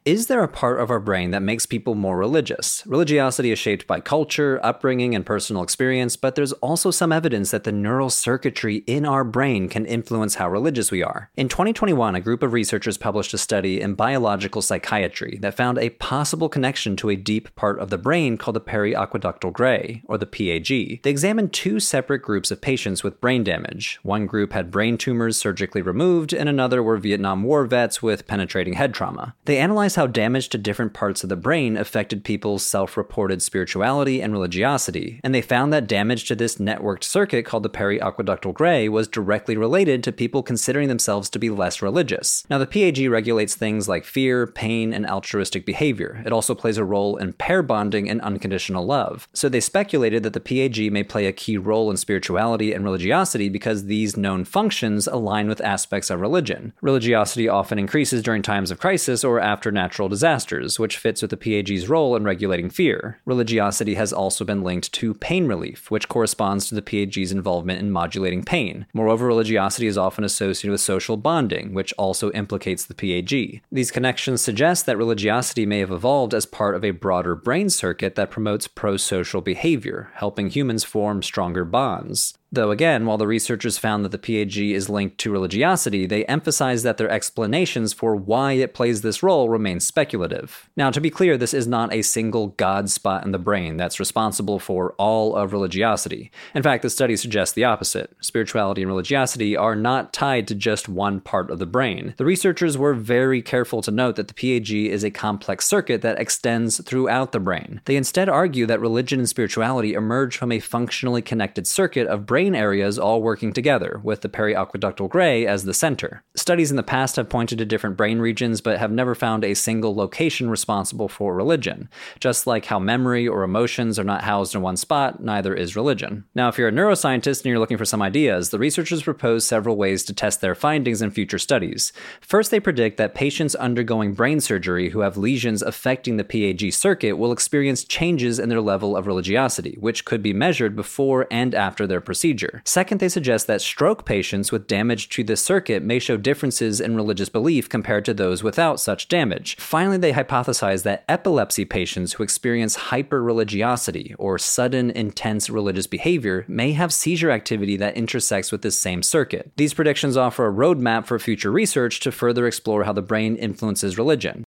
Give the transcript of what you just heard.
Is there a part of our brain that makes people more religious? Religiosity is shaped by culture, upbringing, and personal experience, but there's also some evidence that the neural circuitry in our brain can influence how religious we are. In 2021, a group of researchers published a study in Biological Psychiatry that found a possible connection to a deep part of the brain called the periaqueductal gray, or the PAG. They examined two separate groups of patients with brain damage. One group had brain tumors surgically removed, and another were Vietnam War vets with penetrating head trauma. They analyzed how damage to different parts of the brain affected people's self-reported spirituality and religiosity, and they found that damage to this networked circuit called the periaqueductal gray was directly related to people considering themselves to be less religious. Now, the PAG regulates things like fear, pain, and altruistic behavior. It also plays a role in pair bonding and unconditional love. So they speculated that the PAG may play a key role in spirituality and religiosity because these known functions align with aspects of religion. Religiosity often increases during times of crisis or after natural disasters, which fits with the PAG's role in regulating fear. Religiosity has also been linked to pain relief, which corresponds to the PAG's involvement in modulating pain. Moreover, religiosity is often associated with social bonding, which also implicates the PAG. These connections suggest that religiosity may have evolved as part of a broader brain circuit that promotes pro-social behavior, helping humans form stronger bonds. Though again, while the researchers found that the PAG is linked to religiosity, they emphasize that their explanations for why it plays this role remain speculative. Now, to be clear, this is not a single God spot in the brain that's responsible for all of religiosity. In fact, the study suggests the opposite. Spirituality and religiosity are not tied to just one part of the brain. The researchers were very careful to note that the PAG is a complex circuit that extends throughout the brain. They instead argue that religion and spirituality emerge from a functionally connected circuit of brain areas all working together, with the periaqueductal gray as the center. Studies in the past have pointed to different brain regions, but have never found a single location responsible for religion. Just like how memory or emotions are not housed in one spot, neither is religion. Now, if you're a neuroscientist and you're looking for some ideas, the researchers propose several ways to test their findings in future studies. First, they predict that patients undergoing brain surgery who have lesions affecting the PAG circuit will experience changes in their level of religiosity, which could be measured before and after their procedure. Second, they suggest that stroke patients with damage to this circuit may show differences in religious belief compared to those without such damage. Finally, they hypothesize that epilepsy patients who experience hyperreligiosity or sudden, intense religious behavior may have seizure activity that intersects with this same circuit. These predictions offer a roadmap for future research to further explore how the brain influences religion.